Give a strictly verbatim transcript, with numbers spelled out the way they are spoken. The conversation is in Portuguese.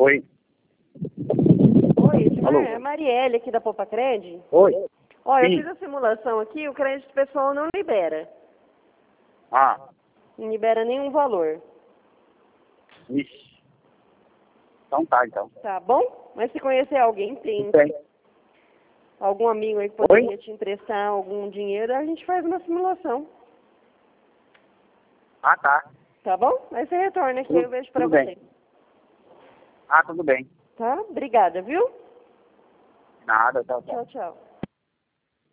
Oi. Oi, Alô? é a Marielle aqui da Popacred. Oi. Olha, Sim. eu fiz a simulação aqui, o crédito pessoal não libera. Ah, Não libera nenhum valor. ixi. Então tá, então. Tá bom? Mas se conhecer alguém, tem Tudo bem. algum amigo aí que poderia te emprestar algum dinheiro, a gente faz uma simulação. Ah, tá. Tá bom? Aí você retorna aqui, Tudo- eu vejo pra tudo você. bem. Ah, tudo bem. Tá? Obrigada, viu? Nada, tchau, tchau. Tchau, tchau.